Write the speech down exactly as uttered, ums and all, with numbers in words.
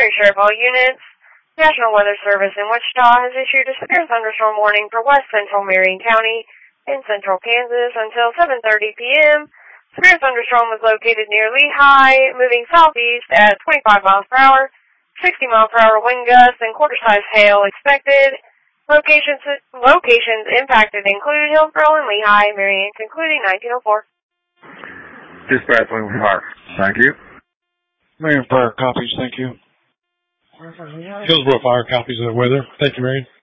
Primary Sheriff, all units. National Weather Service in Wichita has issued a severe thunderstorm warning for west central Marion County in central Kansas until seven thirty p.m. Severe thunderstorm was located near Lehigh, moving southeast at twenty-five miles per hour, sixty mile per hour wind gusts, and quarter-size hail expected. Locations locations impacted include Hillsboro and Lehigh, Marion, concluding nineteen oh four. Dispatch Wing Fire. Thank you. Marion Fire copies, thank you. Hillsboro Fire copies of the weather. Thank you, Marion.